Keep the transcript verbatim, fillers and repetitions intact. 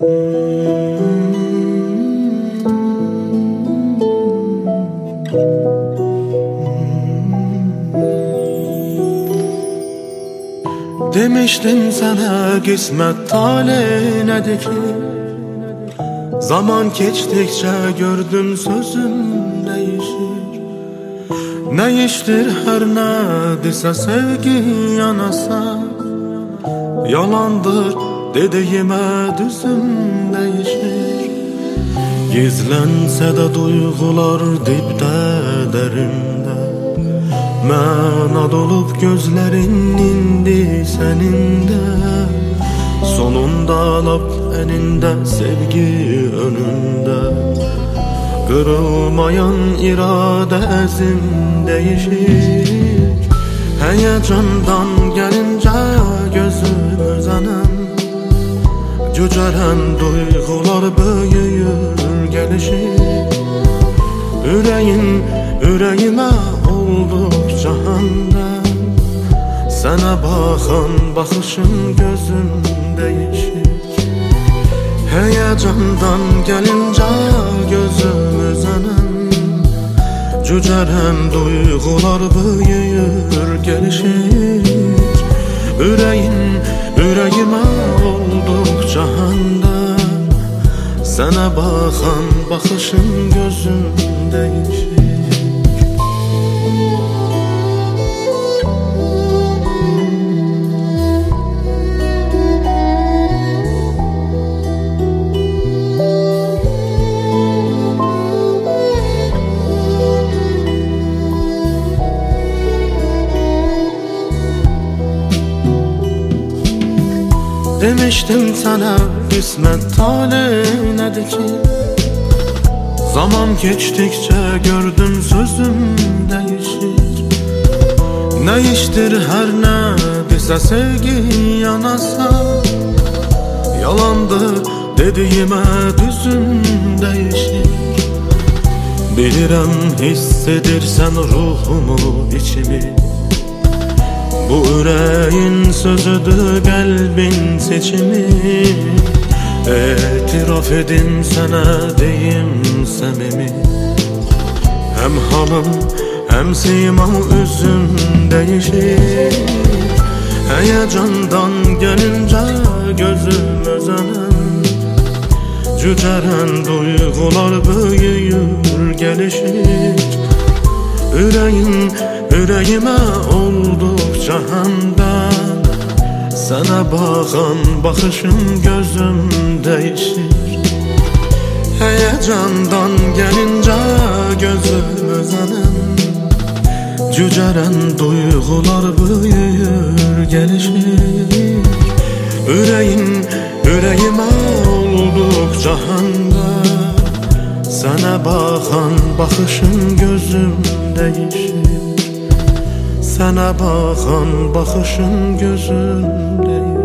Demiştim sana kısmet talihnedir ki, zaman geçtikçe gördüm sözüm değişir. Ne iştir her ne dese sevgi yanasa, yalandır dediğime düzüm değişir. Gizlense de duygular dipte derinde, Məna dolup gözlerin indi seninde. Sonunda lap eninde sevgi önünde, kırılmayan irade ezim değişir. Heyecandan gelince gözüm özenem, cücelen duygular büyür gelişir. Yüreğin yüreğime oldukça hamdem, sana bakan bakışın gözüm değişik. Heyecandan gelince gözüm özenem, cücelen duygular büyür gelişik. Yüreğin yüreğime oldukça hamdem, sana bakan bakışın gözüm değişik. Demiştim sana kısmet talihnedir ki, zaman geçtikçe gördüm sözüm değişir. Ne iştir her ne dese sevgi yanasa, yalandır dediğime düzüm değişir. Bilirem hissedirsen ruhumu içimi, bu yüreğin sözüdür kalbin seçimi. İtiraf edim sana deyim samimi, hem halım hem simam üzüm değişir. Heyecandan gelince gözüm özenem, cücelen duygular büyür gelişir. Yüreğin yüreğime oldukça hamdem, sana bakan bakışım gözüm değişir. Heyecandan gelince gözüm özenem, cücelen duygular büyür gelişir. Yüreğin yüreğime oldukça hamdem, sana bakan bakışın gözüm değişir. Sana bakan bakışın gözüm değişir.